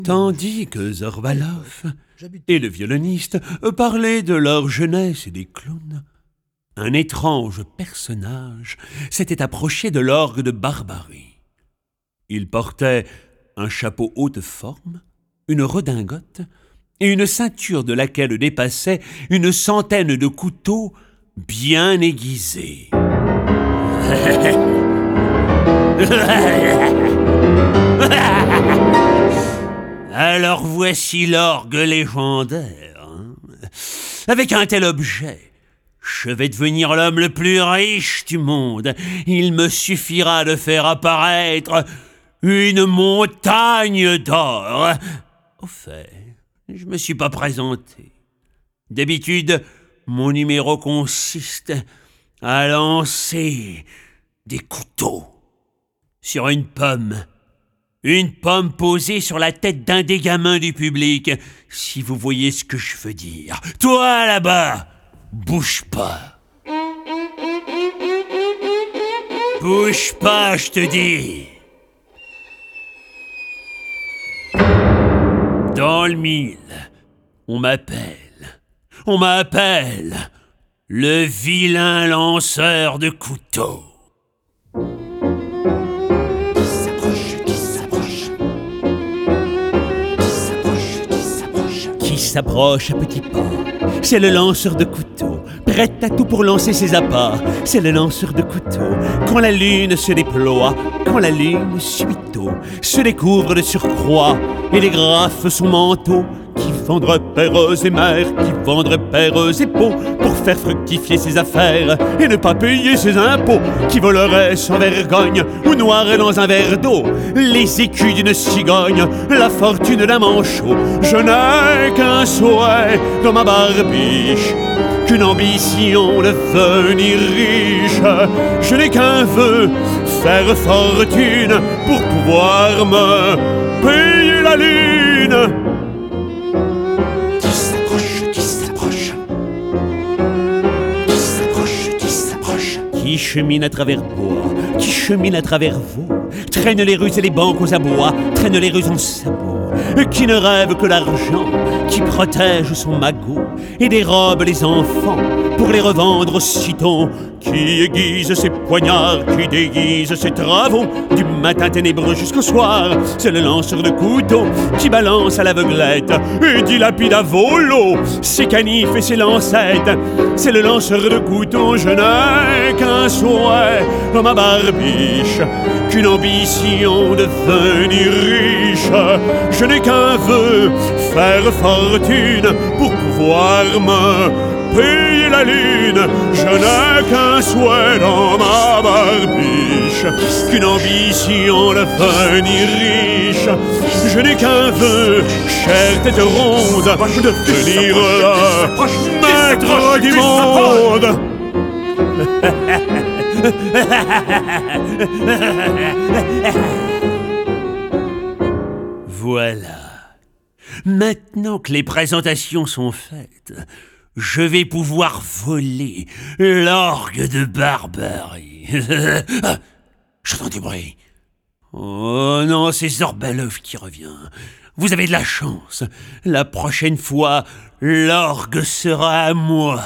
Tandis que Zorbalov et le violoniste parlaient de leur jeunesse et des clowns, un étrange personnage s'était approché de l'orgue de Barbarie. Il portait un chapeau haute forme, une redingote et une ceinture de laquelle dépassaient une centaine de couteaux bien aiguisés. Alors voici l'orgue légendaire. Avec un tel objet, je vais devenir l'homme le plus riche du monde. Il me suffira de faire apparaître une montagne d'or. Au fait, je me suis pas présenté. D'habitude, mon numéro consiste à lancer des couteaux sur une pomme. Une pomme posée sur la tête d'un des gamins du public, si vous voyez ce que je veux dire. Toi, là-bas, bouge pas. Bouge pas, je te dis. Dans le mille, on m'appelle le vilain lanceur de couteaux. Qui s'approche à petits pas, c'est le lanceur de couteaux, prêt à tout pour lancer ses appâts. C'est le lanceur de couteaux, quand la lune se déploie, quand la lune subito se découvre de surcroît et dégrafe son manteau, qui vendrait pères et mères, qui vendrait pères et pots, pour faire fructifier ses affaires et ne pas payer ses impôts, qui volerait sans vergogne ou noierait dans un verre d'eau les écus d'une cigogne, la fortune d'un manchot. Je n'ai qu'un souhait dans ma barbiche, qu'une ambition de devenir riche. Je n'ai qu'un vœu, faire fortune pour pouvoir me payer la lune. Qui chemine à travers bois, qui chemine à travers vous, traîne les rues et les banques aux abois, traîne les rues en sabots, qui ne rêve que l'argent, qui protège son magot et dérobe les enfants pour les revendre aussitôt, qui aiguise ses poignards, qui déguise ses travaux, du matin ténébreux jusqu'au soir. C'est le lanceur de couteaux qui balance à l'aveuglette et dilapide à volo ses canifs et ses lancettes. C'est le lanceur de couteaux, je n'ai qu'un souhait dans ma barbiche, qu'une ambition de devenir riche. Je n'ai qu'un vœu, faire fortune pour pouvoir me payer la lune. Je n'ai qu'un souhait dans ma barbiche, qu'une ambition de devenir riche. Je n'ai qu'un vœu, chère tête ronde, de devenir le maître du monde. Voilà. Maintenant que les présentations sont faites, je vais pouvoir voler l'orgue de Barbarie. J'entends du bruit. Oh non, c'est Zorbalov qui revient. Vous avez de la chance. La prochaine fois, l'orgue sera à moi.